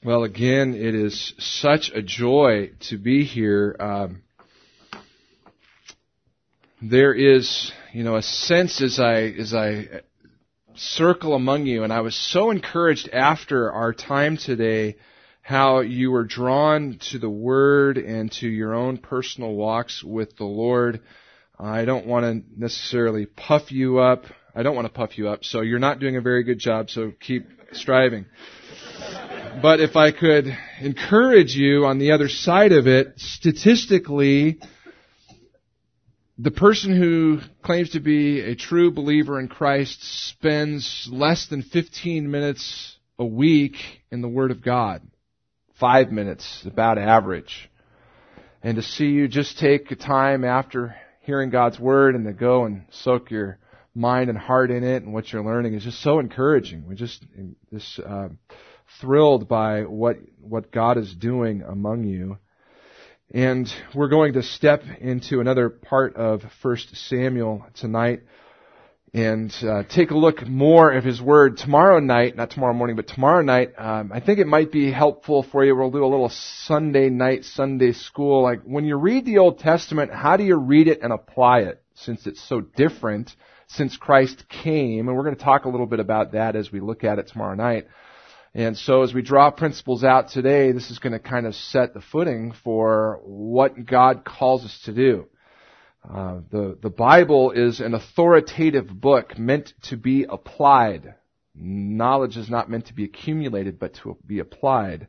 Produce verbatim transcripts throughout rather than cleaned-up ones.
Well, again, it is such a joy to be here. Um, there is, you know, a sense as I as I circle among you, and I was so encouraged after our time today, how you were drawn to the Word and to your own personal walks with the Lord. I don't want to necessarily puff you up. I don't want to puff you up, so you're not doing a very good job, so keep striving. But if I could encourage you on the other side of it, statistically, the person who claims to be a true believer in Christ spends less than fifteen minutes a week in the Word of God. Five minutes, about average. And to see you just take a time after hearing God's Word and to go and soak your mind and heart in it and what you're learning is just so encouraging. We're just this uh, thrilled by what what God is doing among you. And we're going to step into another part of First Samuel tonight and uh, take a look more of His Word tomorrow night, not tomorrow morning, but tomorrow night. Um, I think it might be helpful for you. We'll do a little Sunday night, Sunday school. Like when you read the Old Testament, how do you read it and apply it since it's so different since Christ came? And we're going to talk a little bit about that as we look at it tomorrow night. And so as we draw principles out today, this is going to kind of set the footing for what God calls us to do. Uh, the, the Bible is an authoritative book meant to be applied. Knowledge is not meant to be accumulated, but to be applied.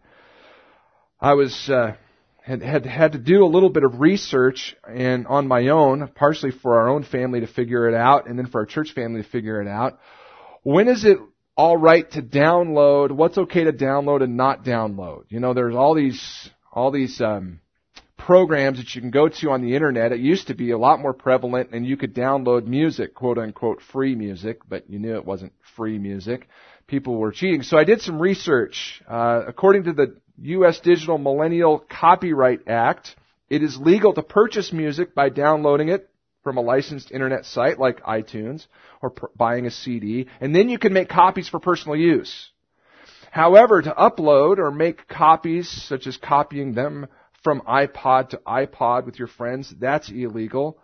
I was, uh, had, had, had to do a little bit of research and on my own, partially for our own family to figure it out, and then for our church family to figure it out. When is it all right to download? What's okay to download and not download? You know, there's all these, all these, um, programs that you can go to on the internet. It used to be a lot more prevalent, and you could download music, quote unquote, free music, but you knew it wasn't free music. People were cheating. So I did some research. Uh, according to the U S Digital Millennial Copyright Act, it is legal to purchase music by downloading it from a licensed internet site like iTunes or pr- buying a C D, and then you can make copies for personal use. However, to upload or make copies, such as copying them from iPod to iPod with your friends, that's illegal.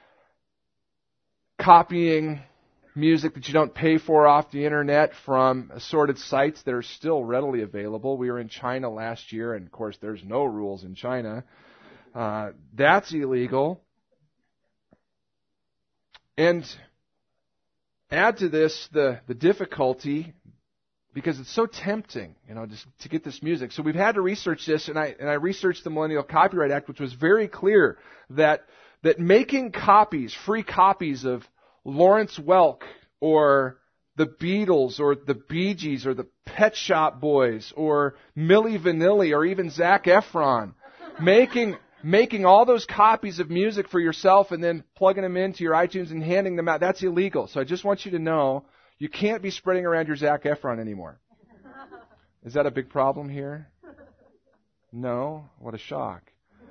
Copying music that you don't pay for off the internet from assorted sites that are still readily available. We were in China last year, and of course there's no rules in China. Uh, that's illegal. And add to this the, the difficulty, because it's so tempting, you know, just to get this music. So we've had to research this, and I and I researched the Millennial Copyright Act, which was very clear that that making copies, free copies of Lawrence Welk or the Beatles or the Bee Gees or the Pet Shop Boys or Milli Vanilli or even Zac Efron, making making all those copies of music for yourself and then plugging them into your iTunes and handing them out, that's illegal. So I just want you to know, you can't be spreading around your Zac Efron anymore. Is that a big problem here? No? What a shock.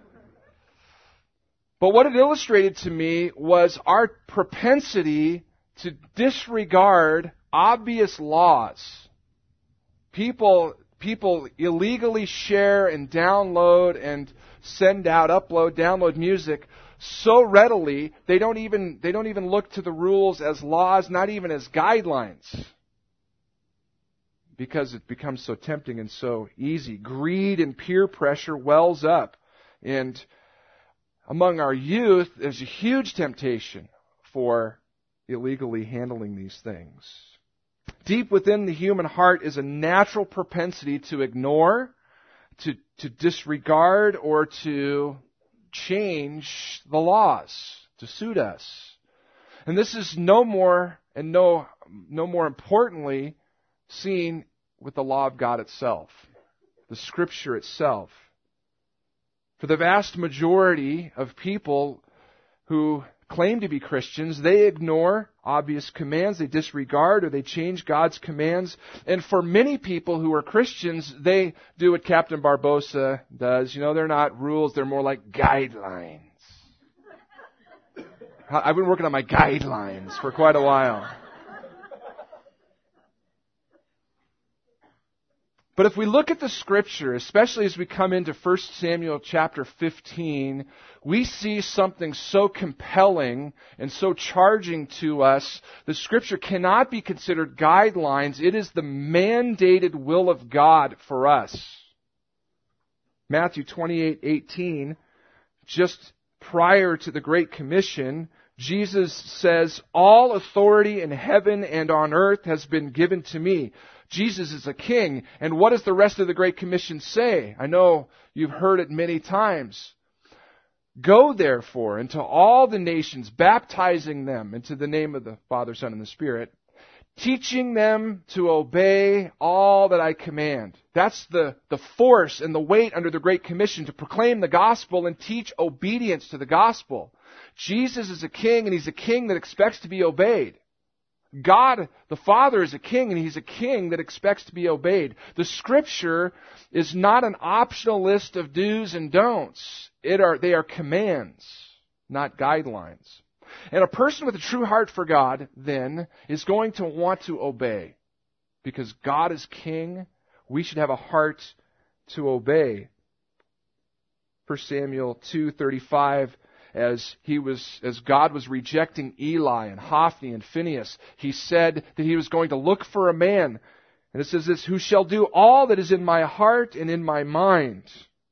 But what it illustrated to me was our propensity to disregard obvious laws. People, people illegally share and download and send out, upload, download music so readily, they don't even they don't even look to the rules as laws, not even as guidelines, because it becomes so tempting and so easy. Greed and peer pressure wells up, and among our youth, there's a huge temptation for illegally handling these things. Deep within the human heart is a natural propensity to ignore, to to disregard, or to change the laws to suit us. And this is no more and no no more importantly seen with the law of God itself, the Scripture itself. For the vast majority of people who claim to be Christians, they ignore obvious commands, they disregard or they change God's commands. And for many people who are Christians, they do what Captain Barbosa does. You know, they're not rules, they're more like guidelines. I've been working on my guidelines for quite a while. But if we look at the Scripture, especially as we come into First Samuel chapter fifteen, we see something so compelling and so charging to us. The Scripture cannot be considered guidelines. It is the mandated will of God for us. Matthew twenty-eight eighteen, just prior to the Great Commission, Jesus says, "All authority in heaven and on earth has been given to me." Jesus is a king. And what does the rest of the Great Commission say? I know you've heard it many times. "Go therefore into all the nations, baptizing them into the name of the Father, Son, and the Spirit, teaching them to obey all that I command." That's the, the force and the weight under the Great Commission, to proclaim the gospel and teach obedience to the gospel. Jesus is a king, and He's a king that expects to be obeyed. God, the Father, is a king, and He's a king that expects to be obeyed. The Scripture is not an optional list of do's and don'ts. It are, they are commands, not guidelines. And a person with a true heart for God, then, is going to want to obey. Because God is king, we should have a heart to obey. First Samuel two thirty-five, as he was, as God was rejecting Eli and Hophni and Phinehas, He said that He was going to look for a man. And it says this, "Who shall do all that is in my heart and in my mind."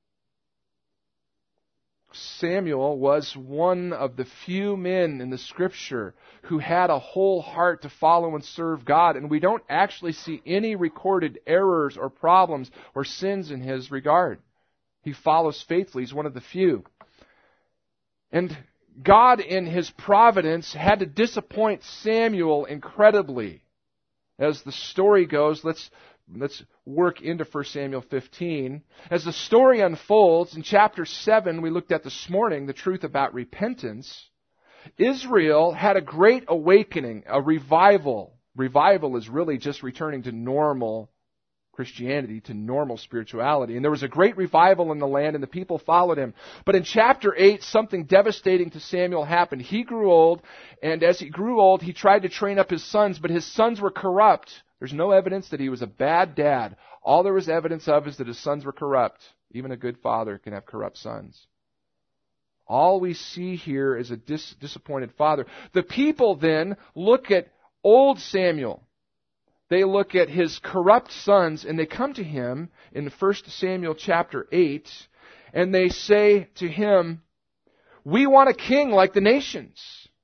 Samuel was one of the few men in the Scripture who had a whole heart to follow and serve God. And we don't actually see any recorded errors or problems or sins in his regard. He follows faithfully. He's one of the few. And God, in His providence, had to disappoint Samuel incredibly. As the story goes, let's let's work into First Samuel fifteen. As the story unfolds, in chapter seven, we looked at this morning, the truth about repentance. Israel had a great awakening, a revival. Revival is really just returning to normal Christianity, to normal spirituality. And there was a great revival in the land, and the people followed Him. But in chapter eight, something devastating to Samuel happened. He grew old, and as he grew old, he tried to train up his sons, but his sons were corrupt. There's no evidence that he was a bad dad. All there was evidence of is that his sons were corrupt. Even a good father can have corrupt sons. All we see here is a dis- disappointed father. The people then look at old Samuel. They look at his corrupt sons, and they come to him in First Samuel chapter eight, and they say to him, "We want a king like the nations."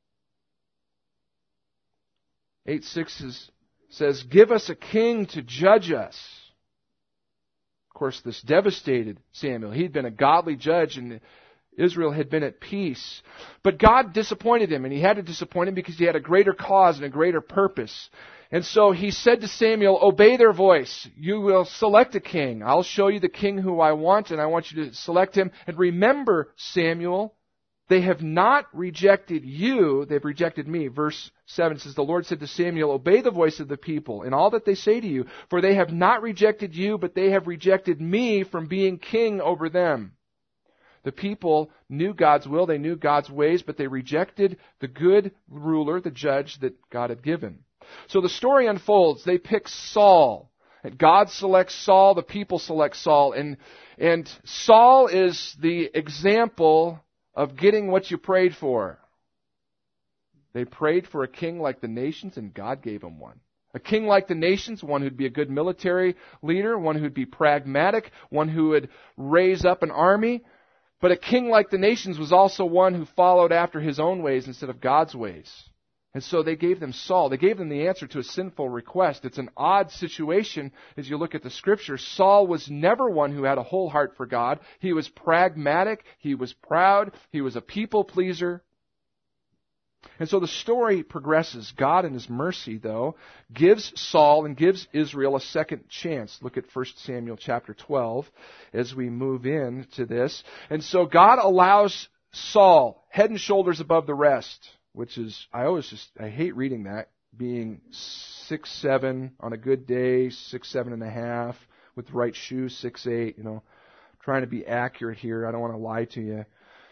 eight six is, says, "Give us a king to judge us." Of course, this devastated Samuel. He'd been a godly judge, and Israel had been at peace. But God disappointed him, and He had to disappoint him because He had a greater cause and a greater purpose. And so He said to Samuel, "Obey their voice. You will select a king. I'll show you the king who I want, and I want you to select him. And remember, Samuel, they have not rejected you, they've rejected me." Verse seven says, "The Lord said to Samuel, obey the voice of the people in all that they say to you, for they have not rejected you, but they have rejected me from being king over them." The people knew God's will, they knew God's ways, but they rejected the good ruler, the judge that God had given. So the story unfolds. They pick Saul. God selects Saul, the people select Saul, and, and Saul is the example of getting what you prayed for. They prayed for a king like the nations, and God gave them one. A king like the nations, one who'd be a good military leader, one who'd be pragmatic, one who would raise up an army. But a king like the nations was also one who followed after his own ways instead of God's ways. And so they gave them Saul. They gave them the answer to a sinful request. It's an odd situation as you look at the Scripture. Saul was never one who had a whole heart for God. He was pragmatic. He was proud. He was a people pleaser. And so the story progresses. God in His mercy, though, gives Saul and gives Israel a second chance. Look at First Samuel chapter twelve as we move in to this. And so God allows Saul head and shoulders above the rest, which is, I always just, I hate reading that, being six, seven on a good day, six, seven and a half, with the right shoes, six, eight, you know, trying to be accurate here. I don't want to lie to you.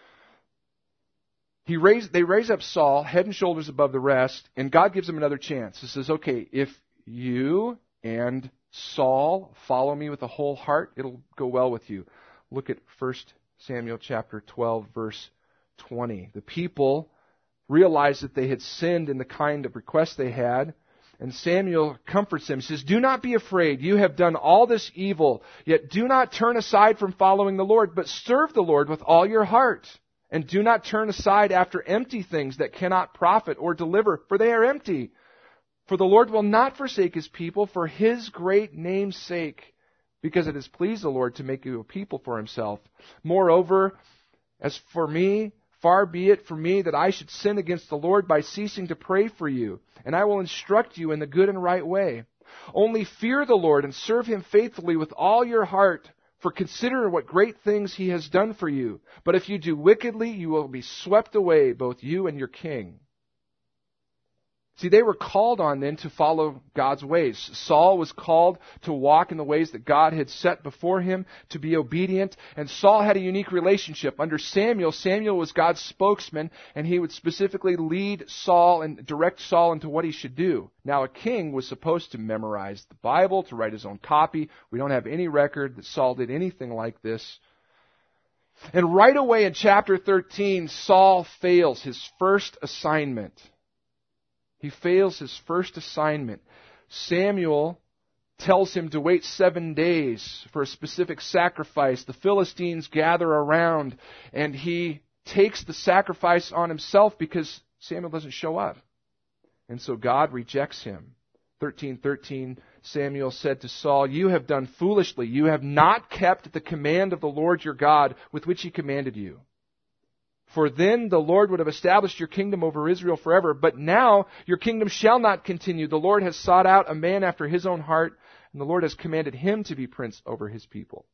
He raised, they raise up Saul, head and shoulders above the rest, and God gives him another chance. He says, okay, if you and Saul, follow me with a whole heart. It'll go well with you. Look at First Samuel chapter twelve, verse twenty. The people realized that they had sinned in the kind of request they had. And Samuel comforts them. He says, do not be afraid. You have done all this evil. Yet do not turn aside from following the Lord, but serve the Lord with all your heart. And do not turn aside after empty things that cannot profit or deliver, for they are empty. For the Lord will not forsake His people for His great name's sake, because it has pleased the Lord to make you a people for Himself. Moreover, as for me, far be it from me that I should sin against the Lord by ceasing to pray for you, and I will instruct you in the good and right way. Only fear the Lord and serve Him faithfully with all your heart, for consider what great things He has done for you. But if you do wickedly, you will be swept away, both you and your king. See, they were called on then to follow God's ways. Saul was called to walk in the ways that God had set before him, to be obedient. And Saul had a unique relationship. Under Samuel, Samuel was God's spokesman, and he would specifically lead Saul and direct Saul into what he should do. Now, a king was supposed to memorize the Bible, to write his own copy. We don't have any record that Saul did anything like this. And right away in chapter thirteen, Saul fails his first assignment. He fails his first assignment. Samuel tells him to wait seven days for a specific sacrifice. The Philistines gather around, and he takes the sacrifice on himself because Samuel doesn't show up. And so God rejects him. thirteen thirteen, Samuel said to Saul, you have done foolishly. You have not kept the command of the Lord your God with which He commanded you. For then the Lord would have established your kingdom over Israel forever. But now your kingdom shall not continue. The Lord has sought out a man after His own heart, and the Lord has commanded him to be prince over His people.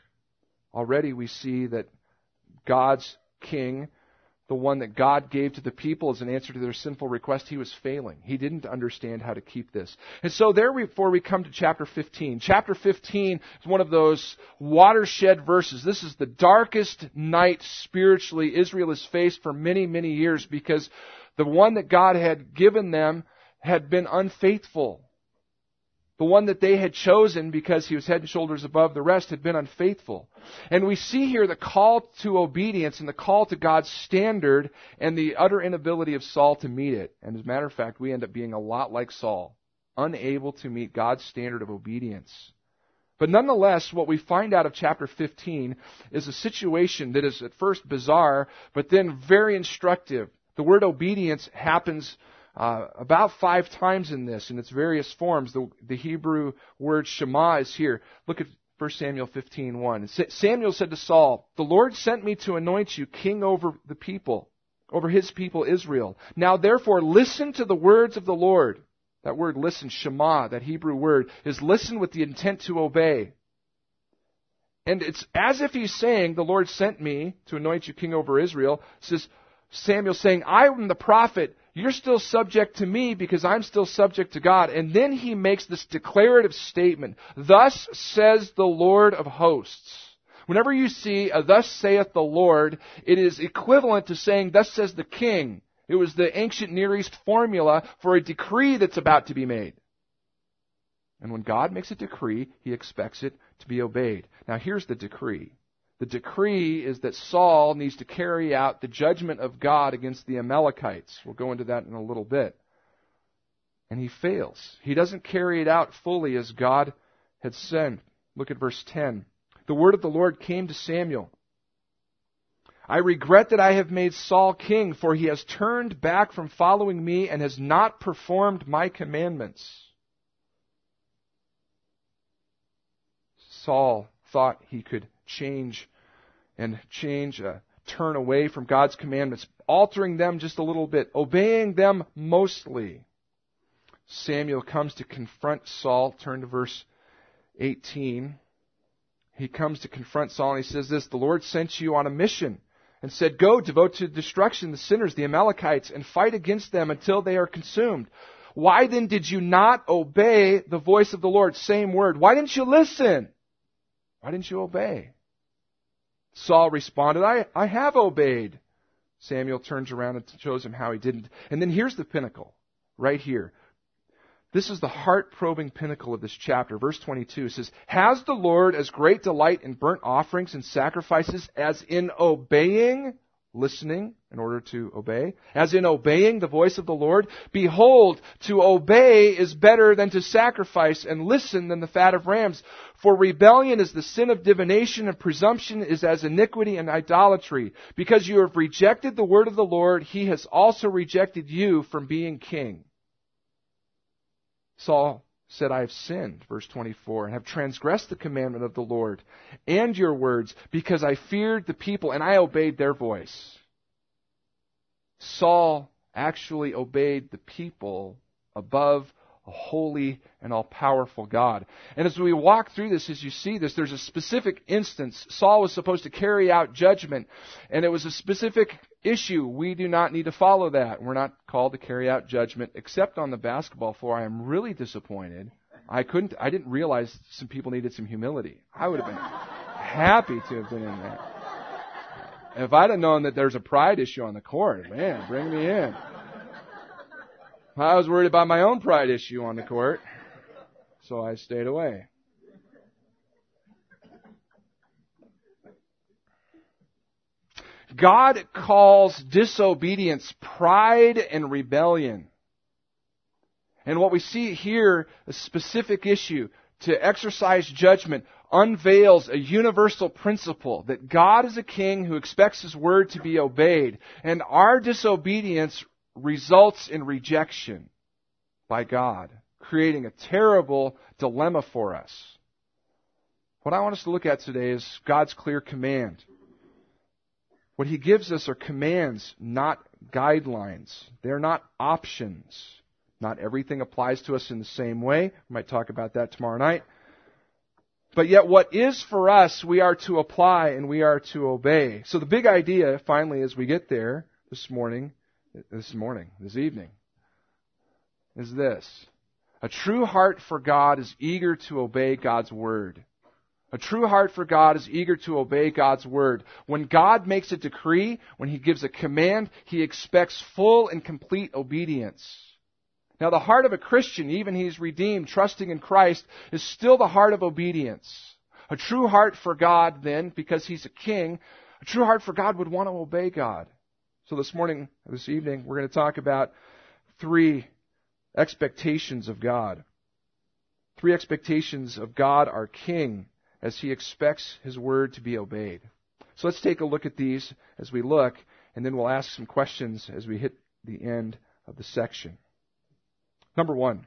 Already we see that God's king, the one that God gave to the people as an answer to their sinful request, he was failing. He didn't understand how to keep this. And so therefore we come to chapter fifteen. Chapter fifteen is one of those watershed verses. This is the darkest night spiritually Israel has faced for many, many years, because the one that God had given them had been unfaithful. The one that they had chosen because he was head and shoulders above the rest had been unfaithful. And we see here the call to obedience and the call to God's standard and the utter inability of Saul to meet it. And as a matter of fact, we end up being a lot like Saul, unable to meet God's standard of obedience. But nonetheless, what we find out of chapter fifteen is a situation that is at first bizarre, but then very instructive. The word obedience happens Uh, about five times in this, in its various forms. The, the Hebrew word Shema is here. Look at First Samuel fifteen one. Samuel said to Saul, the Lord sent me to anoint you king over the people, over His people Israel. Now therefore listen to the words of the Lord. That word listen, Shema, that Hebrew word, is listen with the intent to obey. And it's as if he's saying, the Lord sent me to anoint you king over Israel. It says, Samuel saying, I am the prophet. You're still subject to me because I'm still subject to God. And then he makes this declarative statement. Thus says the Lord of hosts. Whenever you see a thus saith the Lord, it is equivalent to saying thus says the king. It was the ancient Near East formula for a decree that's about to be made. And when God makes a decree, He expects it to be obeyed. Now here's the decree. The decree is that Saul needs to carry out the judgment of God against the Amalekites. We'll go into that in a little bit. And he fails. He doesn't carry it out fully as God had said. Look at verse ten. The word of the Lord came to Samuel. I regret that I have made Saul king, for he has turned back from following me and has not performed my commandments. Saul thought he could change and change, uh, turn away from God's commandments, altering them just a little bit, obeying them mostly. Samuel comes to confront Saul. Turn to verse eighteen. He comes to confront Saul and he says this, the Lord sent you on a mission and said, go, devote to destruction the sinners, the Amalekites, and fight against them until they are consumed. Why then did you not obey the voice of the Lord? Same word. Why didn't you listen? Why didn't you obey? Saul responded, I, I have obeyed. Samuel turns around and shows him how he didn't. And then here's the pinnacle, right here. This is the heart-probing pinnacle of this chapter. Verse twenty-two says, "Has the Lord as great delight in burnt offerings and sacrifices as in obeying," listening in order to obey, "as in obeying the voice of the Lord? Behold, to obey is better than to sacrifice, and listen than the fat of rams. For rebellion is the sin of divination, and presumption is as iniquity and idolatry. Because you have rejected the word of the Lord, He has also rejected you from being king." Saul said, "I have sinned," verse twenty-four, "and have transgressed the commandment of the Lord and your words, because I feared the people and I obeyed their voice." Saul actually obeyed the people above a holy and all-powerful God. And as we walk through this, as you see this, there's a specific instance. Saul was supposed to carry out judgment, and it was a specific issue. We do not need to follow that. We're not called to carry out judgment, except on the basketball floor. I am really disappointed. I couldn't, I didn't realize some people needed some humility. I would have been happy to have been in there. If I'd have known that there's a pride issue on the court, man, bring me in. I was worried about my own pride issue on the court, so I stayed away. God calls disobedience pride and rebellion. And what we see here, a specific issue to exercise judgment, unveils a universal principle that God is a king who expects His word to be obeyed, and our disobedience results in rejection by God, creating a terrible dilemma for us. What I want us to look at today is God's clear command. What He gives us are commands, not guidelines. They're not options. Not everything applies to us in the same way. We might talk about that tomorrow night. But yet what is for us, we are to apply and we are to obey. So the big idea, finally, as we get there this morning, this morning, this evening, is this. A true heart for God is eager to obey God's word. A true heart for God is eager to obey God's word. When God makes a decree, when He gives a command, He expects full and complete obedience. Now, the heart of a Christian, even he's redeemed, trusting in Christ, is still the heart of obedience. A true heart for God, then, because He's a king, a true heart for God would want to obey God. So this morning, this evening, we're going to talk about three expectations of God. Three expectations of God, our King, as He expects His word to be obeyed. So let's take a look at these as we look, and then we'll ask some questions as we hit the end of the section. Number one,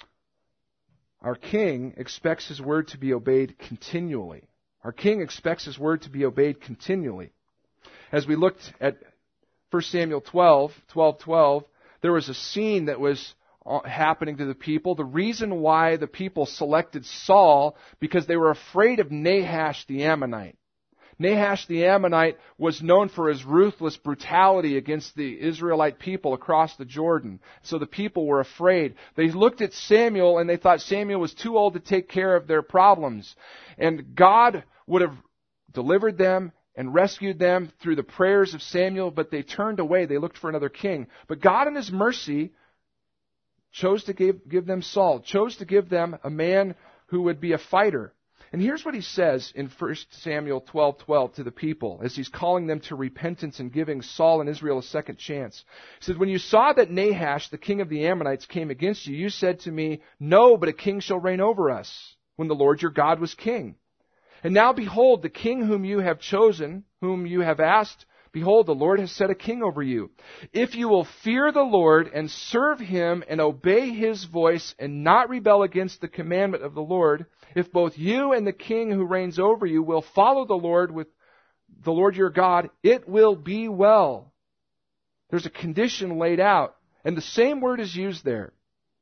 our King expects His word to be obeyed continually. Our King expects His word to be obeyed continually. As we looked at First Samuel twelve, twelve, twelve, there was a scene that was happening to the people. The reason why the people selected Saul, because they were afraid of Nahash the Ammonite. Nahash the Ammonite was known for his ruthless brutality against the Israelite people across the Jordan. So the people were afraid. They looked at Samuel and they thought Samuel was too old to take care of their problems. And God would have delivered them and rescued them through the prayers of Samuel, but they turned away. They looked for another king. But God in His mercy chose to give, give them Saul, chose to give them a man who would be a fighter. And here's what He says in First Samuel twelve twelve to the people as He's calling them to repentance and giving Saul and Israel a second chance. He said, "When you saw that Nahash, the king of the Ammonites, came against you, you said to me, 'No, but a king shall reign over us,' when the Lord your God was king. And now behold, the king whom you have chosen, whom you have asked, behold, the Lord has set a king over you. If you will fear the Lord and serve Him and obey His voice and not rebel against the commandment of the Lord, if both you and the king who reigns over you will follow the Lord with the Lord your God, it will be well." There's a condition laid out, and the same word is used there.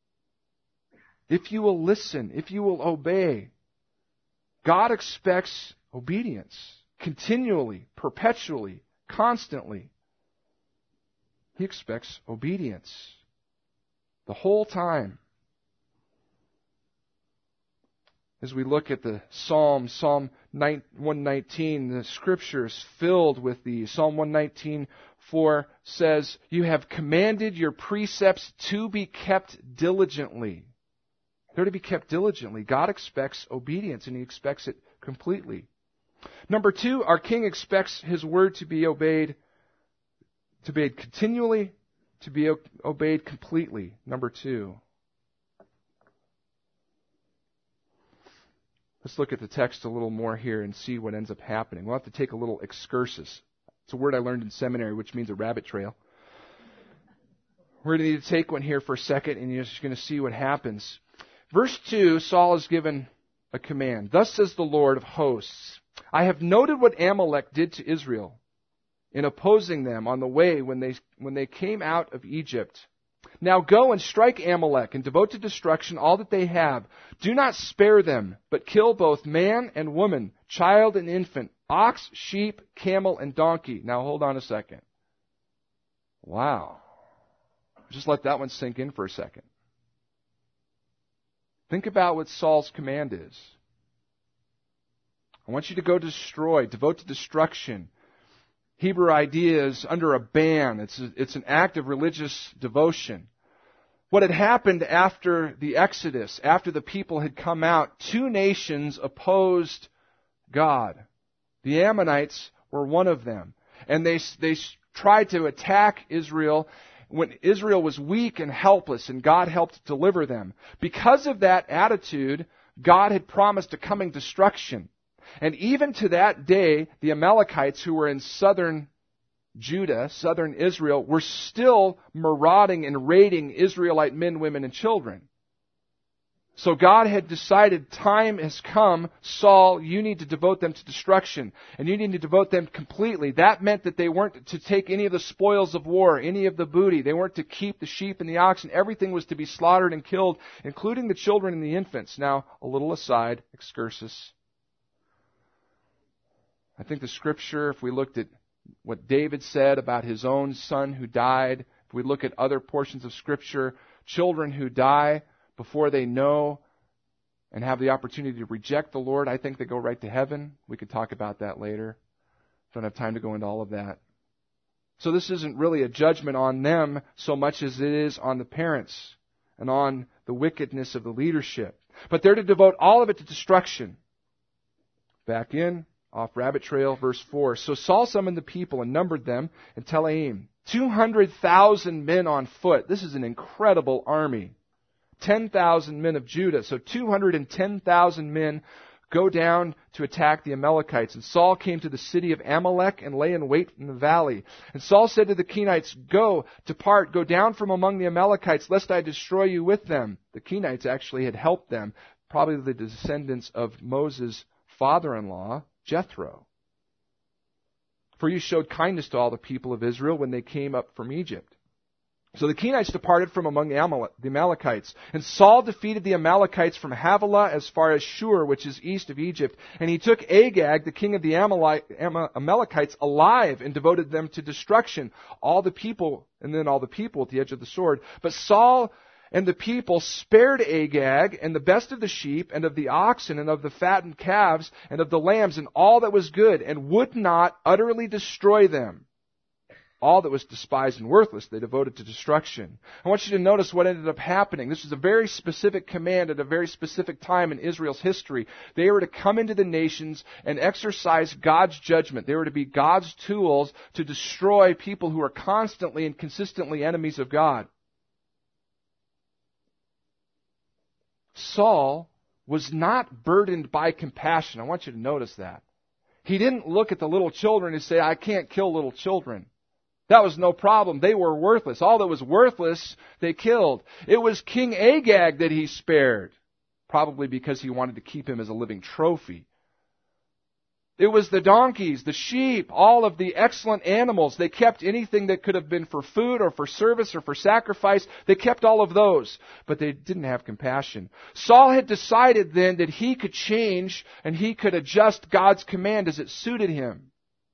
If you will listen, if you will obey. God expects obedience continually, perpetually, constantly. He expects obedience the whole time. As we look at the Psalm, Psalm one nineteen, the Scripture is filled with these. Psalm one nineteen four says, "You have commanded your precepts to be kept diligently." They're to be kept diligently. God expects obedience, and He expects it completely. Number two, our King expects His word to be obeyed, to be obeyed continually, to be obeyed completely. Number two. Let's look at the text a little more here and see what ends up happening. We'll have to take a little excursus. It's a word I learned in seminary, which means a rabbit trail. We're going to need to take one here for a second, and you're just going to see what happens. Verse two, Saul is given a command. Thus says the Lord of hosts, I have noted what Amalek did to Israel in opposing them on the way when they, when they came out of Egypt. Now go and strike Amalek and devote to destruction all that they have. Do not spare them, but kill both man and woman, child and infant, ox, sheep, camel, and donkey. Now hold on a second. Wow. Just let that one sink in for a second. Think about what Saul's command is. I want you to go destroy, devote to destruction. Hebrew idea is under a ban. It's, a, it's an act of religious devotion. What had happened after the Exodus, after the people had come out, two nations opposed God. The Ammonites were one of them. And they, they tried to attack Israel when Israel was weak and helpless, and God helped deliver them. Because of that attitude, God had promised a coming destruction. And even to that day, the Amalekites, who were in southern Judah, southern Israel, were still marauding and raiding Israelite men, women, and children. So God had decided time has come. Saul, you need to devote them to destruction. And you need to devote them completely. That meant that they weren't to take any of the spoils of war, any of the booty. They weren't to keep the sheep and the oxen. Everything was to be slaughtered and killed, including the children and the infants. Now, a little aside, excursus. I think the Scripture, if we looked at what David said about his own son who died, if we look at other portions of Scripture, children who die before they know and have the opportunity to reject the Lord, I think they go right to heaven. We could talk about that later. Don't have time to go into all of that. So this isn't really a judgment on them so much as it is on the parents and on the wickedness of the leadership. But they're to devote all of it to destruction. Back in, off rabbit trail, verse four. So Saul summoned the people and numbered them in Telaim. two hundred thousand men on foot. This is an incredible army. ten thousand men of Judah. So two hundred ten thousand men go down to attack the Amalekites. And Saul came to the city of Amalek and lay in wait in the valley. And Saul said to the Kenites, Go, depart, go down from among the Amalekites, lest I destroy you with them. The Kenites actually had helped them, probably the descendants of Moses' father-in-law, Jethro. For you showed kindness to all the people of Israel when they came up from Egypt. So the Kenites departed from among the Amalekites. And Saul defeated the Amalekites from Havilah as far as Shur, which is east of Egypt. And he took Agag, the king of the Amalekites, alive and devoted them to destruction. All the people, and then all the people at the edge of the sword. But Saul and the people spared Agag and the best of the sheep and of the oxen and of the fattened calves and of the lambs and all that was good, and would not utterly destroy them. All that was despised and worthless they devoted to destruction. I want you to notice what ended up happening. This was a very specific command at a very specific time in Israel's history. They were to come into the nations and exercise God's judgment. They were to be God's tools to destroy people who are constantly and consistently enemies of God. Saul was not burdened by compassion. I want you to notice that. He didn't look at the little children and say, I can't kill little children. That was no problem. They were worthless. All that was worthless, they killed. It was King Agag that he spared, probably because he wanted to keep him as a living trophy. It was the donkeys, the sheep, all of the excellent animals. They kept anything that could have been for food or for service or for sacrifice. They kept all of those, but they didn't have compassion. Saul had decided then that he could change and he could adjust God's command as it suited him.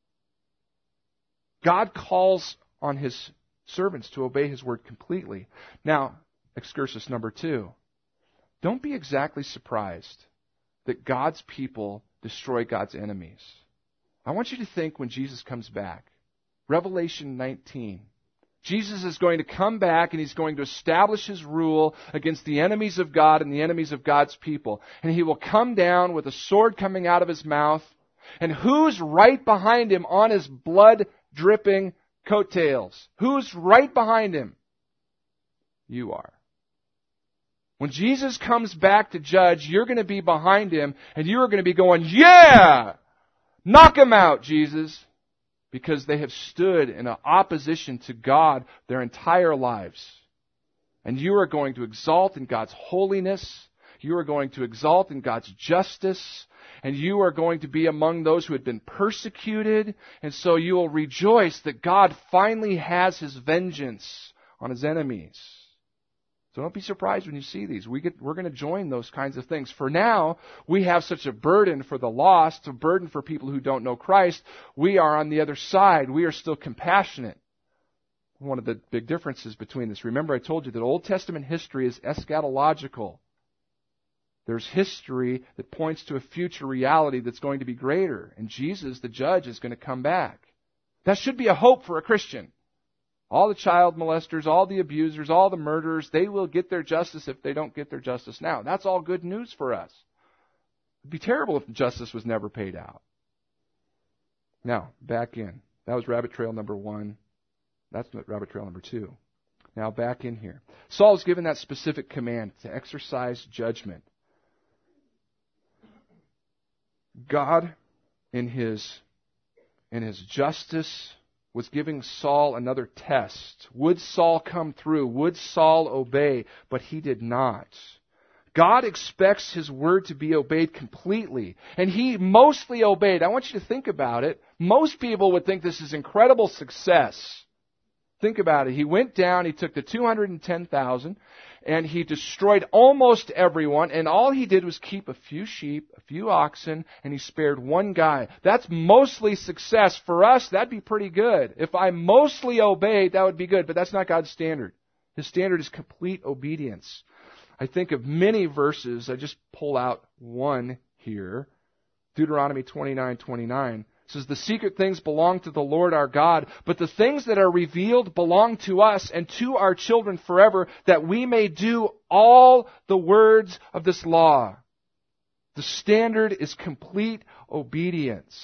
God calls on His servants to obey His word completely. Now, excursus number two. Don't be exactly surprised that God's people destroy God's enemies. I want you to think when Jesus comes back. Revelation nineteen. Jesus is going to come back and He's going to establish His rule against the enemies of God and the enemies of God's people. And He will come down with a sword coming out of His mouth. And who's right behind Him on His blood-dripping coattails? Who's right behind Him? You are. When Jesus comes back to judge, you're going to be behind Him and you are going to be going, yeah! Knock Him out, Jesus! Because they have stood in opposition to God their entire lives. And you are going to exalt in God's holiness. You are going to exalt in God's justice. And you are going to be among those who had been persecuted. And so you will rejoice that God finally has His vengeance on His enemies. So don't be surprised when you see these. We get, we're going to join those kinds of things. For now, we have such a burden for the lost, a burden for people who don't know Christ. We are on the other side. We are still compassionate. One of the big differences between this. Remember, I told you that Old Testament history is eschatological. There's history that points to a future reality that's going to be greater. And Jesus, the judge, is going to come back. That should be a hope for a Christian. All the child molesters, all the abusers, all the murderers, they will get their justice if they don't get their justice now. That's all good news for us. It'd be terrible if justice was never paid out. Now, back in. That was rabbit trail number one. That's rabbit trail number two. Now, back in here. Saul is given that specific command to exercise judgment. God, in His, in His justice, was giving Saul another test. Would Saul come through? Would Saul obey? But he did not. God expects His word to be obeyed completely. And He mostly obeyed. I want you to think about it. Most people would think this is incredible success. Think about it. He went down, he took the two hundred ten thousand, and he destroyed almost everyone, and all he did was keep a few sheep, a few oxen, and he spared one guy. That's mostly success. For us, that'd be pretty good. If I mostly obeyed, that would be good, but that's not God's standard. His standard is complete obedience. I think of many verses. I just pull out one here. Deuteronomy twenty-nine twenty-nine. It says, the secret things belong to the Lord our God, but the things that are revealed belong to us and to our children forever, that we may do all the words of this law. The standard is complete obedience.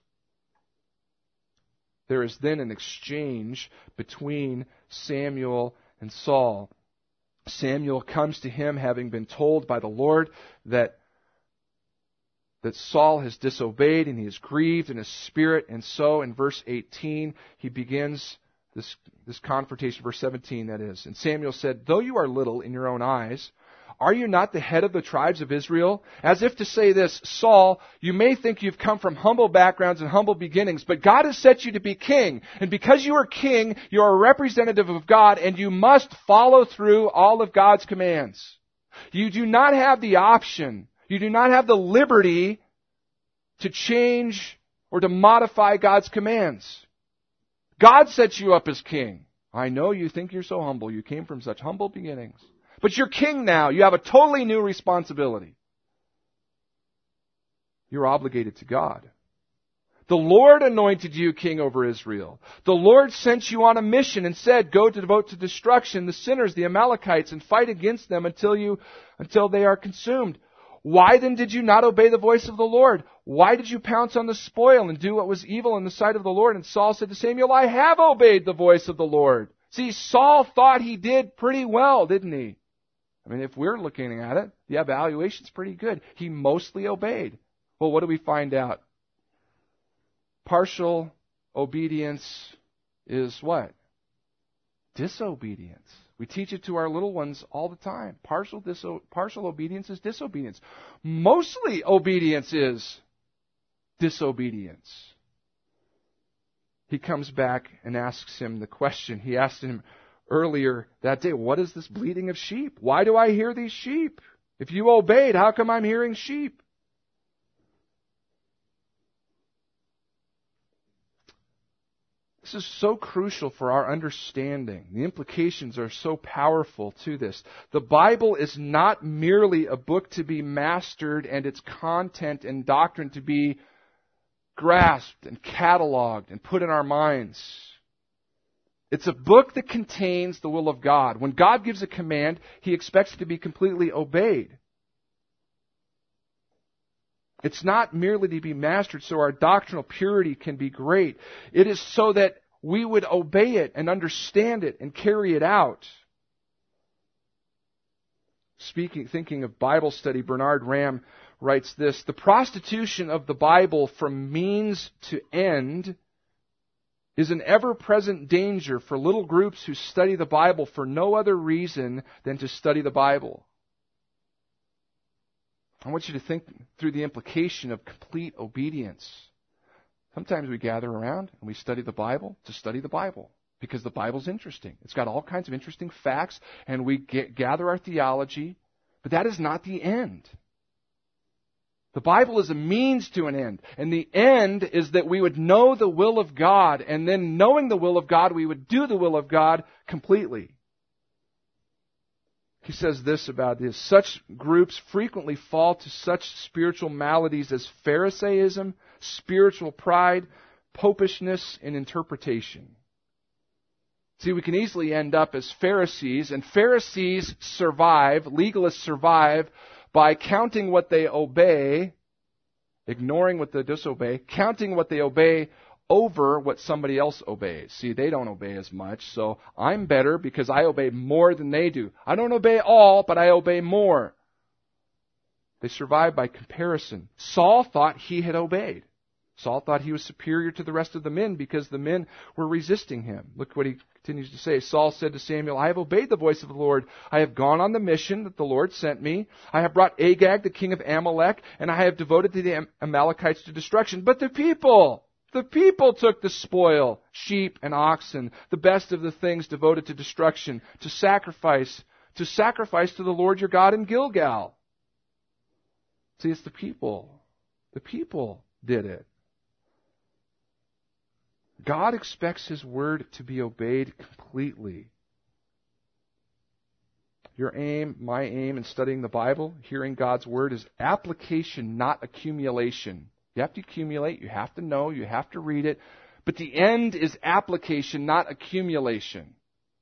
There is then an exchange between Samuel and Saul. Samuel comes to him having been told by the Lord that that Saul has disobeyed and he is grieved in his spirit. And so in verse eighteen, he begins this, this confrontation, verse seventeen that is. And Samuel said, though you are little in your own eyes, are you not the head of the tribes of Israel? As if to say this, Saul, you may think you've come from humble backgrounds and humble beginnings, but God has set you to be king. And because you are king, you are a representative of God, and you must follow through all of God's commands. You do not have the option. You do not have the liberty to change or to modify God's commands. God sets you up as king. I know you think you're so humble. You came from such humble beginnings. But you're king now. You have a totally new responsibility. You're obligated to God. The Lord anointed you king over Israel. The Lord sent you on a mission and said, go to devote to destruction the sinners, the Amalekites, and fight against them until you, until they are consumed. Why then did you not obey the voice of the Lord? Why did you pounce on the spoil and do what was evil in the sight of the Lord? And Saul said to Samuel, I have obeyed the voice of the Lord. See, Saul thought he did pretty well, didn't he? I mean, if we're looking at it, the evaluation's pretty good. He mostly obeyed. Well, what do we find out? Partial obedience is what? Disobedience. We teach it to our little ones all the time. Partial, diso- partial obedience is disobedience. Mostly obedience is disobedience. He comes back and asks him the question. He asked him earlier that day, what is this bleating of sheep? Why do I hear these sheep? If you obeyed, how come I'm hearing sheep? This is so crucial for our understanding. The implications are so powerful to this. The Bible is not merely a book to be mastered and its content and doctrine to be grasped and cataloged and put in our minds. It's a book that contains the will of God. When God gives a command, He expects it to be completely obeyed. It's not merely to be mastered so our doctrinal purity can be great. It is so that we would obey it and understand it and carry it out. Speaking, thinking of Bible study, Bernard Ramm writes this: the prostitution of the Bible from means to end is an ever-present danger for little groups who study the Bible for no other reason than to study the Bible. I want you to think through the implication of complete obedience. Sometimes we gather around and we study the Bible to study the Bible because the Bible's interesting. It's got all kinds of interesting facts, and we get, gather our theology, but that is not the end. The Bible is a means to an end, and the end is that we would know the will of God, and then knowing the will of God, we would do the will of God completely. He says this about this: such groups frequently fall to such spiritual maladies as Pharisaism, spiritual pride, popishness, and interpretation. See, we can easily end up as Pharisees, and Pharisees survive, legalists survive, by counting what they obey, ignoring what they disobey, counting what they obey over what somebody else obeys. See, they don't obey as much, so I'm better because I obey more than they do. I don't obey all, but I obey more. They survive by comparison. Saul thought he had obeyed. Saul thought he was superior to the rest of the men because the men were resisting him. Look what he continues to say. Saul said to Samuel, I have obeyed the voice of the Lord. I have gone on the mission that the Lord sent me. I have brought Agag, the king of Amalek, and I have devoted the Amalekites to destruction. But the people, the people took the spoil, sheep and oxen, the best of the things devoted to destruction, to sacrifice, to sacrifice to the Lord your God in Gilgal. See, it's the people. The people did it. God expects His word to be obeyed completely. Your aim, my aim in studying the Bible, hearing God's word, is application, not accumulation. You have to accumulate, you have to know, you have to read it, but the end is application, not accumulation.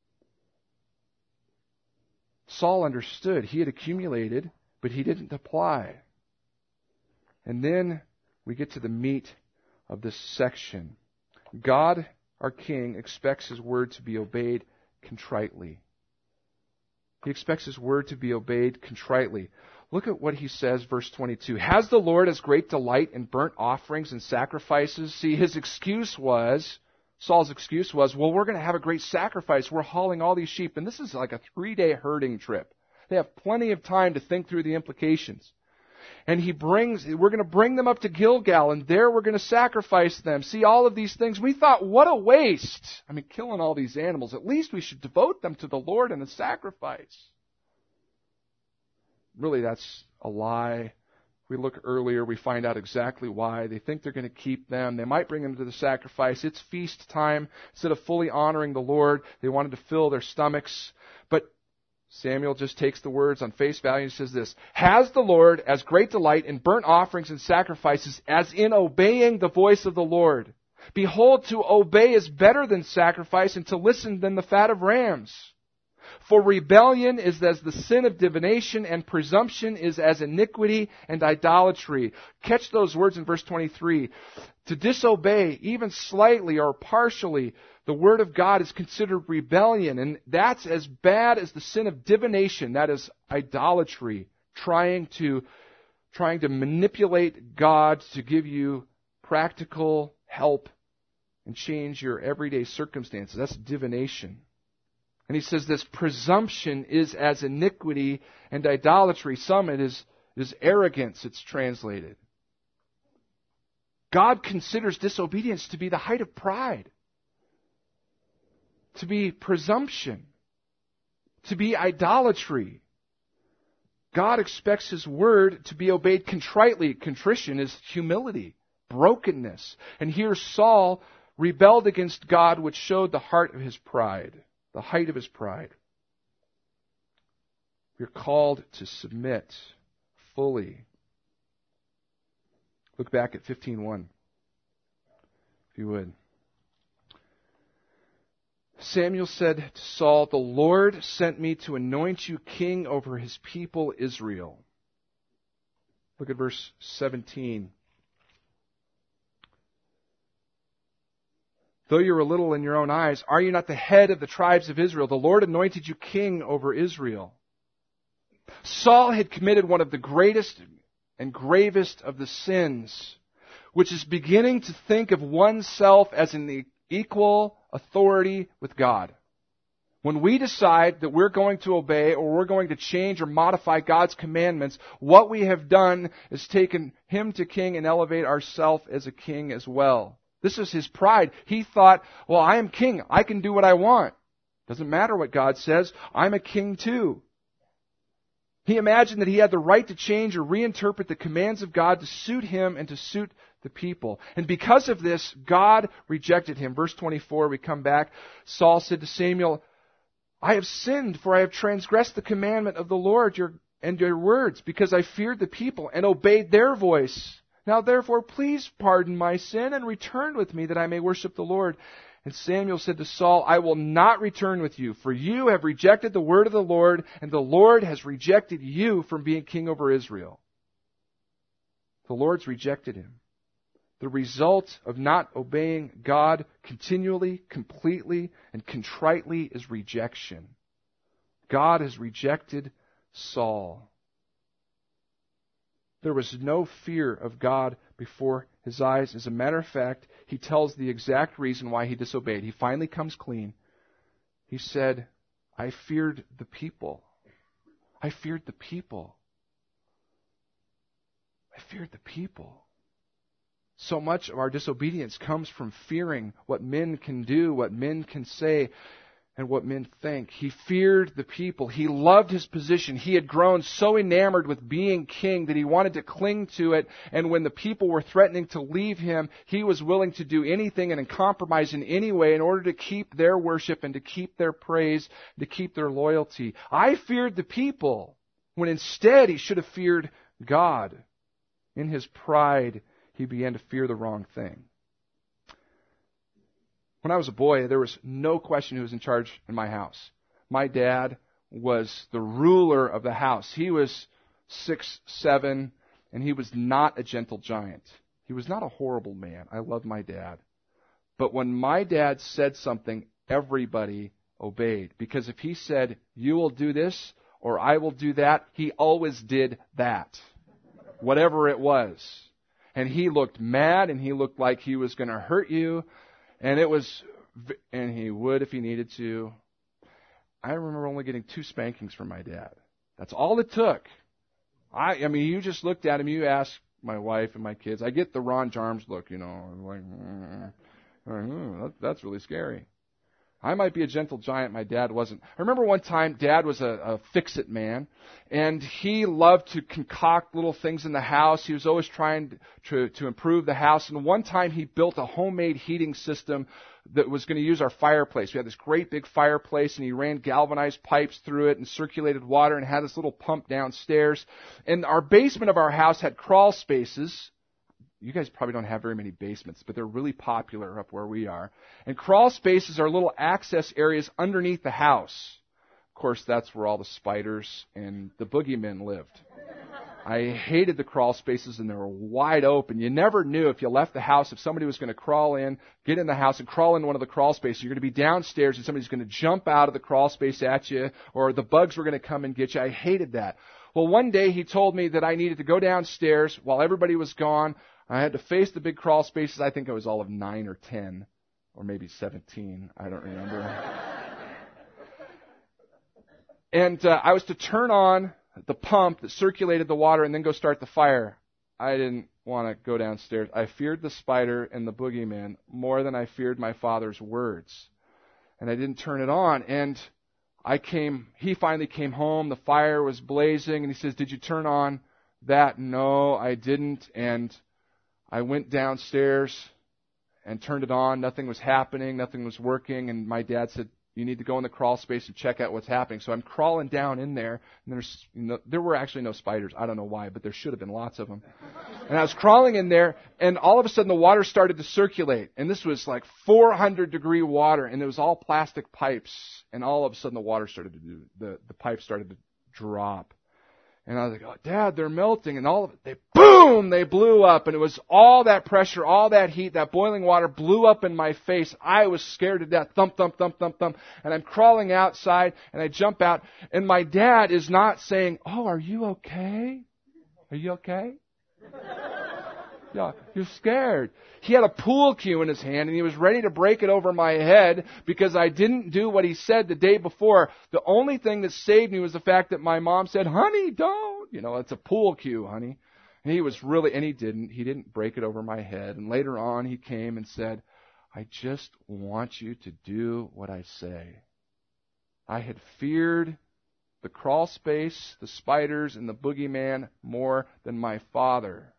Saul understood. He had accumulated, but he didn't apply. And then we get to the meat of this section. God, our King, expects His word to be obeyed contritely. He expects His word to be obeyed contritely. Look at what he says, verse twenty-two. Has the Lord as great delight in burnt offerings and sacrifices? See, his excuse was, Saul's excuse was, well, we're going to have a great sacrifice. We're hauling all these sheep, and this is like a three-day herding trip. They have plenty of time to think through the implications. And he brings, we're going to bring them up to Gilgal, and there we're going to sacrifice them. See, all of these things. We thought, what a waste. I mean, killing all these animals. At least we should devote them to the Lord in a sacrifice. Really, that's a lie. We look earlier, we find out exactly why. They think they're going to keep them. They might bring them to the sacrifice. It's feast time. Instead of fully honoring the Lord, they wanted to fill their stomachs. But Samuel just takes the words on face value and says this: Has the Lord as great delight in burnt offerings and sacrifices as in obeying the voice of the Lord? Behold, to obey is better than sacrifice, and to listen than the fat of rams. For rebellion is as the sin of divination, and presumption is as iniquity and idolatry. Catch those words in verse twenty-three. To disobey, even slightly or partially, the word of God is considered rebellion, and that's as bad as the sin of divination. That is idolatry, trying to, trying to manipulate God to give you practical help and change your everyday circumstances. That's divination. And he says this: presumption is as iniquity and idolatry. Some it is, it is arrogance, it's translated. God considers disobedience to be the height of pride, to be presumption, to be idolatry. God expects His word to be obeyed contritely. Contrition is humility, brokenness. And here Saul rebelled against God, which showed the heart of his pride. The height of his pride. We're called to submit fully. Look back at fifteen one, if you would. Samuel said to Saul, "The Lord sent me to anoint you king over his people Israel." Look at verse seventeen. "Though you are little in your own eyes, are you not the head of the tribes of Israel? The Lord anointed you king over Israel." Saul had committed one of the greatest and gravest of the sins, which is beginning to think of oneself as an equal authority with God. When we decide that we're going to obey or we're going to change or modify God's commandments, what we have done is taken Him to king and elevate ourselves as a king as well. This is his pride. He thought, well, I am king. I can do what I want. Doesn't matter what God says. I'm a king too. He imagined that he had the right to change or reinterpret the commands of God to suit him and to suit the people. And because of this, God rejected him. Verse twenty-four, we come back. Saul said to Samuel, "I have sinned, for I have transgressed the commandment of the Lord your, and your words, because I feared the people and obeyed their voice. Now therefore, please pardon my sin and return with me that I may worship the Lord." And Samuel said to Saul, "I will not return with you, for you have rejected the word of the Lord, and the Lord has rejected you from being king over Israel." The Lord's rejected him. The result of not obeying God continually, completely, and contritely is rejection. God has rejected Saul. There was no fear of God before his eyes. As a matter of fact, he tells the exact reason why he disobeyed. He finally comes clean. He said, "I feared the people. I feared the people. I feared the people." So much of our disobedience comes from fearing what men can do, what men can say, and what men think. He feared the people. He loved his position. He had grown so enamored with being king that he wanted to cling to it. And when the people were threatening to leave him, he was willing to do anything and compromise in any way in order to keep their worship and to keep their praise, to keep their loyalty. I feared the people, when instead he should have feared God. In his pride, he began to fear the wrong thing. When I was a boy, there was no question who was in charge in my house. My dad was the ruler of the house. He was six, seven, and he was not a gentle giant. He was not a horrible man. I loved my dad. But when my dad said something, everybody obeyed. Because if he said, "You will do this," or "I will do that," he always did that. Whatever it was. And he looked mad, and he looked like he was going to hurt you. And it was, and he would if he needed to. I remember only getting two spankings from my dad. That's all it took. I, I mean, you just looked at him. You asked my wife and my kids. I get the Ron Jarms look, you know, like, mm, mm, that's really scary. I might be a gentle giant. My dad wasn't. I remember one time, Dad was a, a fix-it man, and he loved to concoct little things in the house. He was always trying to, to improve the house. And one time, he built a homemade heating system that was going to use our fireplace. We had this great big fireplace, and he ran galvanized pipes through it and circulated water and had this little pump downstairs. And our basement of our house had crawl spaces. You guys probably don't have very many basements, but they're really popular up where we are. And crawl spaces are little access areas underneath the house. Of course, that's where all the spiders and the boogeymen lived. I hated the crawl spaces, and they were wide open. You never knew if you left the house if somebody was going to crawl in, get in the house, and crawl into one of the crawl spaces. You're going to be downstairs, and somebody's going to jump out of the crawl space at you, or the bugs were going to come and get you. I hated that. Well, one day he told me that I needed to go downstairs while everybody was gone. I had to face the big crawl spaces. I think I was all of nine or ten, or maybe seventeen. I don't remember. And uh, I was to turn on the pump that circulated the water and then go start the fire. I didn't want to go downstairs. I feared the spider and the boogeyman more than I feared my father's words. And I didn't turn it on. And I came, he finally came home. The fire was blazing. And he says, "Did you turn on that?" "No, I didn't." And I went downstairs and turned it on. Nothing was happening. Nothing was working. And my dad said, you need to go in the crawl space and check out what's happening. So I'm crawling down in there, and there's, you know, there were actually no spiders. I don't know why, but there should have been lots of them. And I was crawling in there, and all of a sudden the water started to circulate. And this was like four hundred degree water, and it was all plastic pipes. And all of a sudden the water started to do, the, the pipes started to drop. And I was like, oh, Dad, they're melting. And all of it, they, boom, they blew up. And it was all that pressure, all that heat, that boiling water blew up in my face. I was scared to death. Thump, thump, thump, thump, thump. And I'm crawling outside, and I jump out. And my dad is not saying, oh, are you okay? Are you okay? Yeah, you're scared. He had a pool cue in his hand, and he was ready to break it over my head because I didn't do what he said the day before. The only thing that saved me was the fact that my mom said, honey, don't. You know, it's a pool cue, honey. And he was really, and he didn't. He didn't break it over my head. And later on, he came and said, I just want you to do what I say. I had feared the crawl space, the spiders, and the boogeyman more than my father.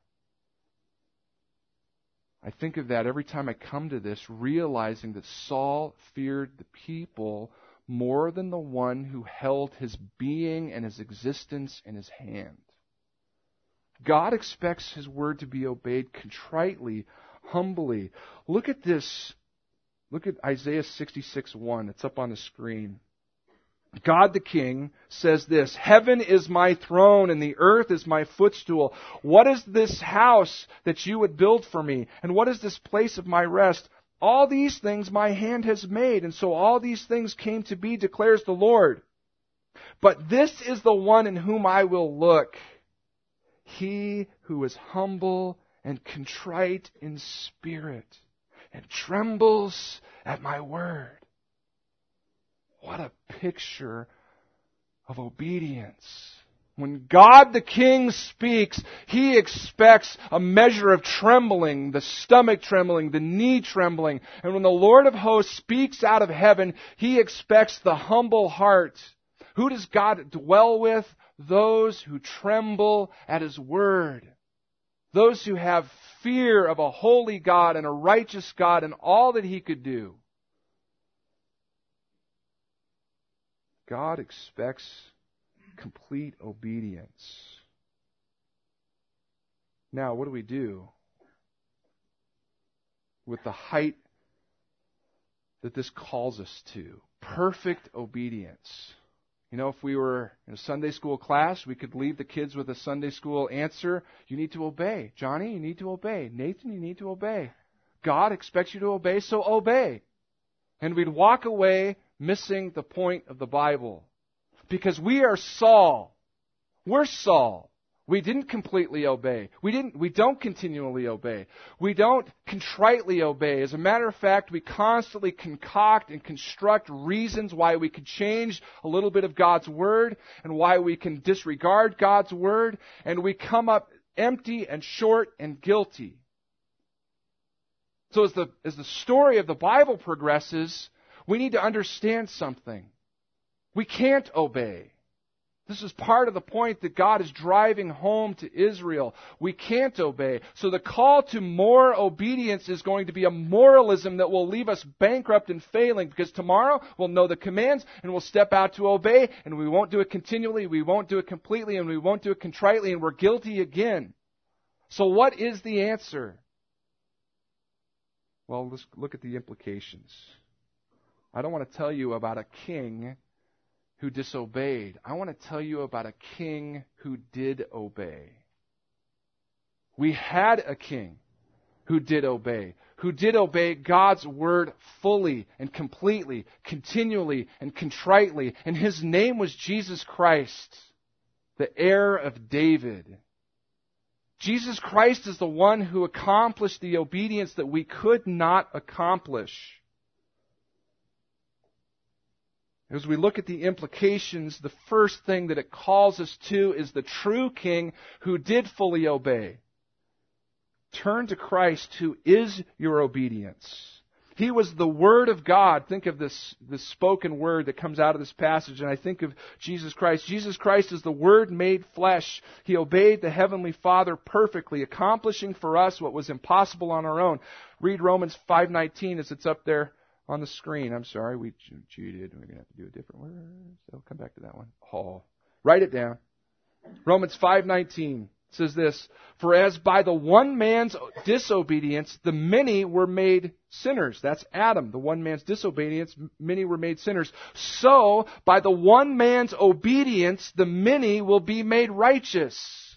I think of that every time I come to this, realizing that Saul feared the people more than the one who held his being and his existence in his hand. God expects His word to be obeyed contritely, humbly. Look at this. Look at Isaiah sixty-six one. It's up on the screen. God the King says this, heaven is my throne and the earth is my footstool. What is this house that you would build for me? And what is this place of my rest? All these things my hand has made, and so all these things came to be, declares the Lord. But this is the one in whom I will look, he who is humble and contrite in spirit and trembles at my word. What a picture of obedience. When God the King speaks, He expects a measure of trembling, the stomach trembling, the knee trembling. And when the Lord of hosts speaks out of heaven, He expects the humble heart. Who does God dwell with? Those who tremble at His word. Those who have fear of a holy God and a righteous God and all that He could do. God expects complete obedience. Now, what do we do with the height that this calls us to? Perfect obedience. You know, if we were in a Sunday school class, we could leave the kids with a Sunday school answer. You need to obey. Johnny, you need to obey. Nathan, you need to obey. God expects you to obey, so obey. And we'd walk away missing the point of the Bible. Because we are Saul. We're Saul. We didn't completely obey. We didn't we don't continually obey. We don't contritely obey. As a matter of fact, we constantly concoct and construct reasons why we could change a little bit of God's word and why we can disregard God's word, and we come up empty and short and guilty. So as the as the story of the Bible progresses, we need to understand something. We can't obey. This is part of the point that God is driving home to Israel. We can't obey. So the call to more obedience is going to be a moralism that will leave us bankrupt and failing, because tomorrow we'll know the commands and we'll step out to obey, and we won't do it continually, we won't do it completely, and we won't do it contritely, and we're guilty again. So what is the answer? Well, let's look at the implications. I don't want to tell you about a king who disobeyed. I want to tell you about a king who did obey. We had a king who did obey, who did obey God's word fully and completely, continually and contritely, and His name was Jesus Christ, the heir of David. Jesus Christ is the one who accomplished the obedience that we could not accomplish. As we look at the implications, the first thing that it calls us to is the true king who did fully obey. Turn to Christ, who is your obedience. He was the Word of God. Think of this, this spoken word that comes out of this passage, and I think of Jesus Christ. Jesus Christ is the Word made flesh. He obeyed the Heavenly Father perfectly, accomplishing for us what was impossible on our own. Read Romans five nineteen as it's up there on the screen. I'm sorry, we cheated. We're going to have to do a different word. So come back to that one. Oh, write it down. Romans five nineteen says this, for as by the one man's disobedience, the many were made sinners. That's Adam. The one man's disobedience, many were made sinners. So, by the one man's obedience, the many will be made righteous.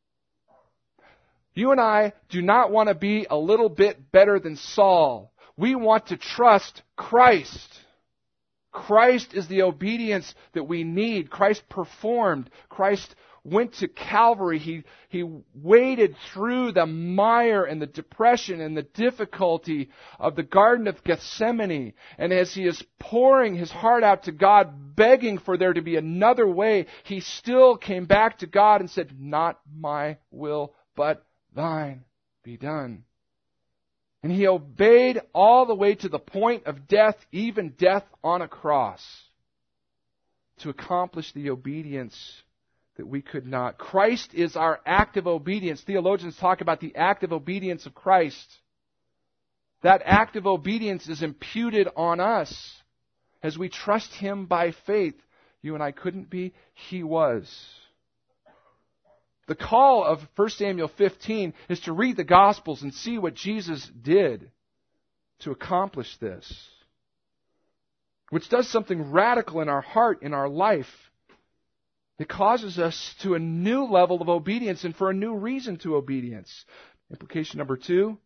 You and I do not want to be a little bit better than Saul. We want to trust Christ. Christ is the obedience that we need. Christ performed. Christ went to Calvary. He, he waded through the mire and the depression and the difficulty of the Garden of Gethsemane. And as he is pouring his heart out to God, begging for there to be another way, he still came back to God and said, not my will, but thine be done. And he obeyed all the way to the point of death, even death on a cross, to accomplish the obedience that we could not. Christ is our active obedience. Theologians talk about the active obedience of Christ. That active obedience is imputed on us as we trust Him by faith. You and I couldn't be. He was. The call of First Samuel fifteen is to read the Gospels and see what Jesus did to accomplish this, which does something radical in our heart, in our life. It causes us to a new level of obedience and for a new reason to obedience. Implication number two.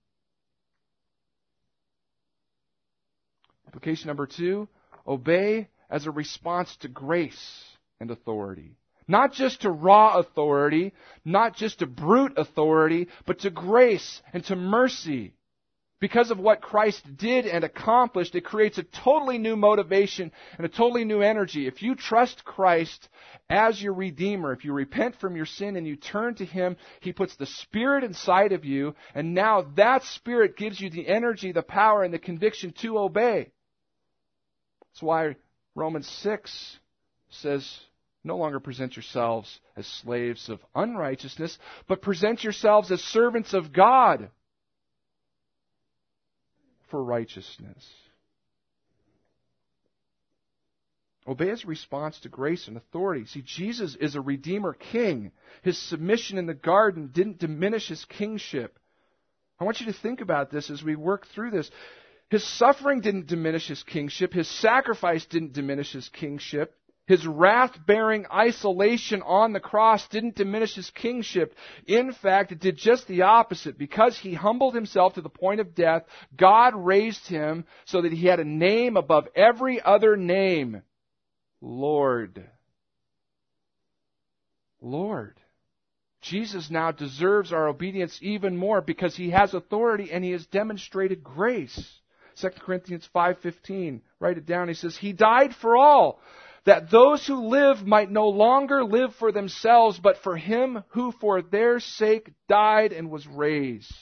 Implication number two, obey as a response to grace and authority. Not just to raw authority, not just to brute authority, but to grace and to mercy. Because of what Christ did and accomplished, it creates a totally new motivation and a totally new energy. If you trust Christ as your Redeemer, if you repent from your sin and you turn to Him, He puts the Spirit inside of you, and now that Spirit gives you the energy, the power, and the conviction to obey. That's why Romans six says, no longer present yourselves as slaves of unrighteousness, but present yourselves as servants of God for righteousness. Obey as a response to grace and authority. See, Jesus is a Redeemer King. His submission in the garden didn't diminish His kingship. I want you to think about this as we work through this. His suffering didn't diminish His kingship. His sacrifice didn't diminish His kingship. His wrath-bearing isolation on the cross didn't diminish His kingship. In fact, it did just the opposite. Because He humbled Himself to the point of death, God raised Him so that He had a name above every other name. Lord. Lord. Jesus now deserves our obedience even more because He has authority and He has demonstrated grace. Second Corinthians five fifteen, write it down. He says, He died for all, that those who live might no longer live for themselves, but for Him who for their sake died and was raised.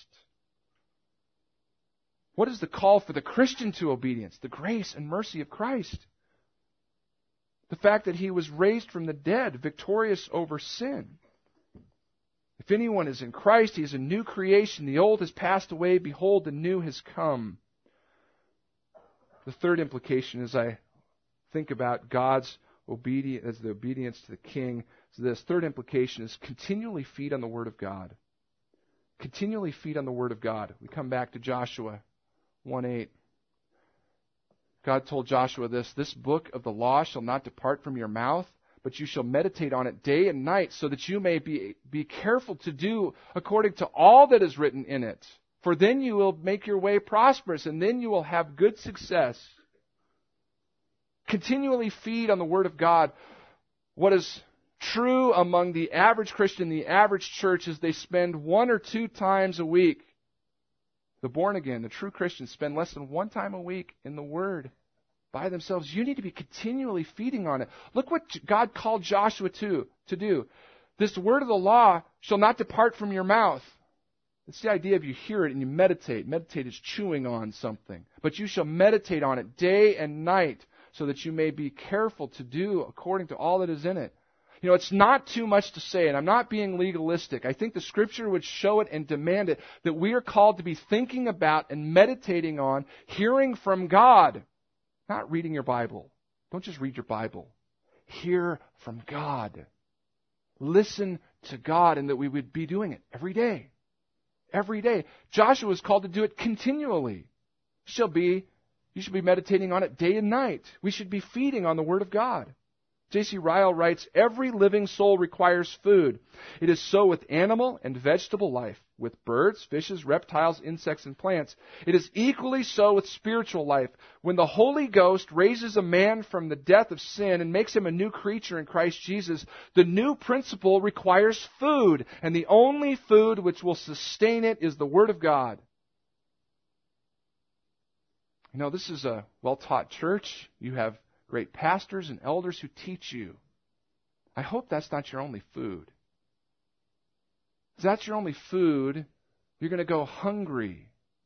What is the call for the Christian to obedience? The grace and mercy of Christ. The fact that He was raised from the dead, victorious over sin. If anyone is in Christ, he is a new creation. The old has passed away. Behold, the new has come. The third implication, as I think about God's obedience, as the obedience to the King, is this. Third implication is continually feed on the Word of God. Continually feed on the Word of God. We come back to Joshua one eight. God told Joshua this, this book of the law shall not depart from your mouth, but you shall meditate on it day and night, so that you may be, be careful to do according to all that is written in it. For then you will make your way prosperous, and then you will have good success. Continually feed on the Word of God. What is true among the average Christian, the average church, is they spend one or two times a week. The born again, the true Christians, spend less than one time a week in the Word by themselves. You need to be continually feeding on it. Look what God called Joshua to, to do. This word of the law shall not depart from your mouth. It's the idea of you hear it and you meditate. Meditate is chewing on something. But you shall meditate on it day and night, so that you may be careful to do according to all that is in it. You know, it's not too much to say, and I'm not being legalistic. I think the Scripture would show it and demand it, that we are called to be thinking about and meditating on hearing from God, not reading your Bible. Don't just read your Bible. Hear from God. Listen to God, and that we would be doing it every day. Every day. Joshua was called to do it continually. Shall be, you should be meditating on it day and night. We should be feeding on the Word of God. J C Ryle writes, every living soul requires food. It is so with animal and vegetable life, with birds, fishes, reptiles, insects, and plants. It is equally so with spiritual life. When the Holy Ghost raises a man from the death of sin and makes him a new creature in Christ Jesus, the new principle requires food, and the only food which will sustain it is the Word of God. You know, this is a well-taught church. You have great pastors and elders who teach you. I hope that's not your only food. If that's your only food, you're going to go hungry.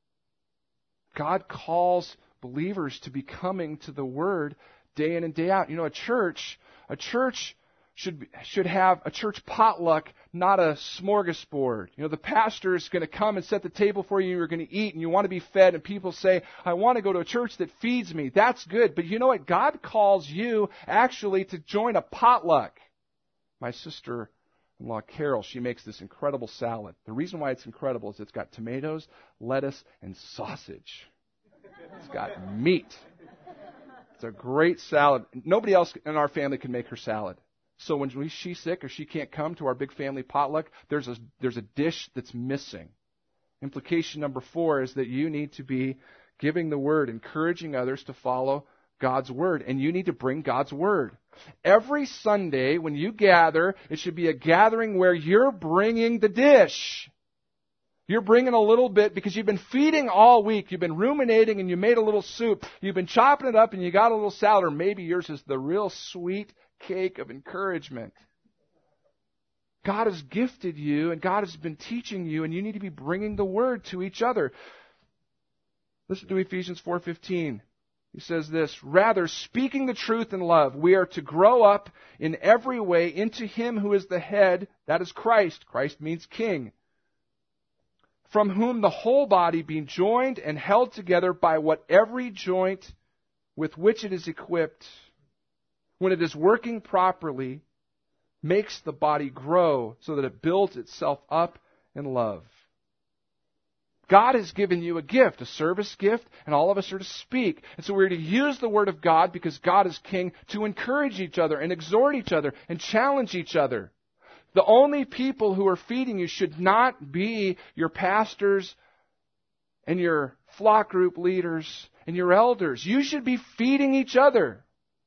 God calls believers to be coming to the Word day in and day out. You know, a church, a church should be, should have a church potluck, not a smorgasbord. You know, the pastor is going to come and set the table for you. You're going to eat and you want to be fed. And people say, I want to go to a church that feeds me. That's good. But you know what? God calls you actually to join a potluck. My sister-in-law, Carol, she makes this incredible salad. The reason why it's incredible is it's got tomatoes, lettuce, and sausage. It's got meat. It's a great salad. Nobody else in our family can make her salad. So when she's sick or she can't come to our big family potluck, there's a, there's a dish that's missing. Implication number four is that you need to be giving the Word, encouraging others to follow God's Word. And you need to bring God's Word. Every Sunday when you gather, it should be a gathering where you're bringing the dish. You're bringing a little bit because you've been feeding all week. You've been ruminating and you made a little soup. You've been chopping it up and you got a little salad. Or maybe yours is the real sweet cake of encouragement. God has gifted you and God has been teaching you, and you need to be bringing the Word to each other. Listen to Ephesians four fifteen. He says this, rather, speaking the truth in love, we are to grow up in every way into Him who is the head, that is Christ. Christ means King. From whom the whole body, being joined and held together by what every joint with which it is equipped, when it is working properly, makes the body grow so that it builds itself up in love. God has given you a gift, a service gift, and all of us are to speak. And so we're to use the Word of God, because God is King, to encourage each other and exhort each other and challenge each other. The only people who are feeding you should not be your pastors and your flock group leaders and your elders. You should be feeding each other.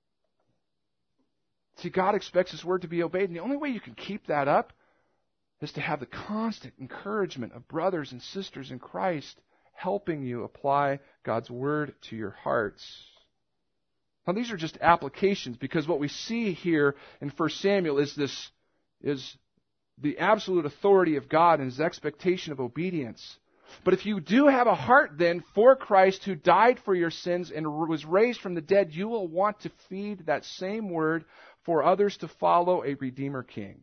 See, God expects His Word to be obeyed, and the only way you can keep that up is to have the constant encouragement of brothers and sisters in Christ helping you apply God's Word to your hearts. Now, these are just applications, because what we see here in First Samuel is this is the absolute authority of God and His expectation of obedience. But if you do have a heart then for Christ, who died for your sins and was raised from the dead, you will want to feed that same Word for others to follow a Redeemer King.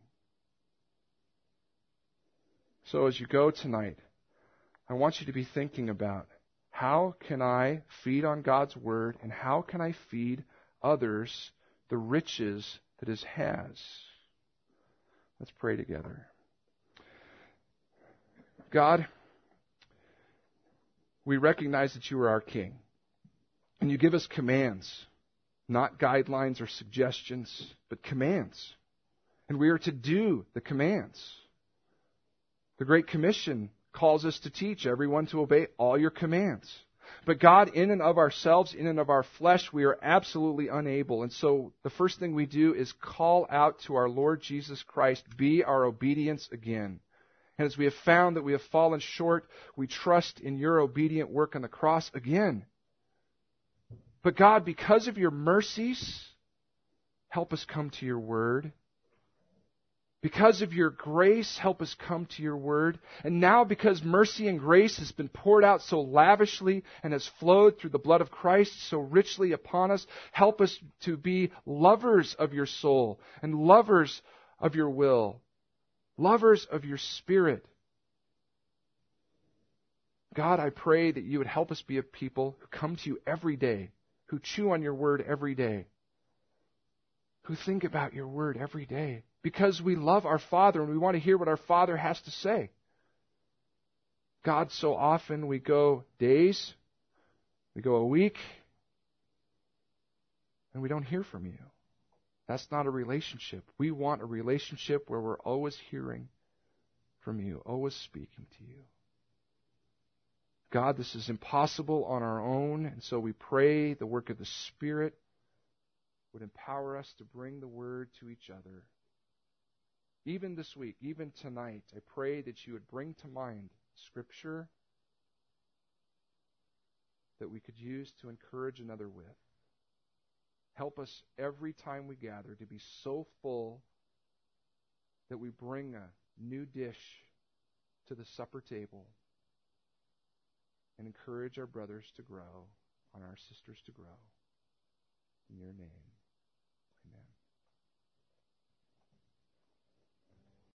So as you go tonight, I want you to be thinking about, how can I feed on God's Word, and how can I feed others the riches that He has? Let's pray together. God, we recognize that You are our King, and You give us commands, not guidelines or suggestions, but commands. And we are to do the commands. The Great Commission calls us to teach everyone to obey all Your commands. But God, in and of ourselves, in and of our flesh, we are absolutely unable. And so the first thing we do is call out to our Lord Jesus Christ, be our obedience again. And as we have found that we have fallen short, we trust in Your obedient work on the cross again. But God, because of Your mercies, help us come to Your Word. Because of your grace, help us come to your word. And now, because mercy and grace has been poured out so lavishly and has flowed through the blood of Christ so richly upon us, help us to be lovers of your soul and lovers of your will, lovers of your spirit. God, I pray that you would help us be a people who come to you every day, who chew on your word every day, who think about your word every day, because we love our Father and we want to hear what our Father has to say. God, so often we go days, we go a week, and we don't hear from you. That's not a relationship. We want a relationship where we're always hearing from you, always speaking to you. God, this is impossible on our own, and so we pray the work of the Spirit would empower us to bring the word to each other. Even this week, even tonight, I pray that you would bring to mind Scripture that we could use to encourage another with. Help us every time we gather to be so full that we bring a new dish to the supper table and encourage our brothers to grow, and our sisters to grow. In your name.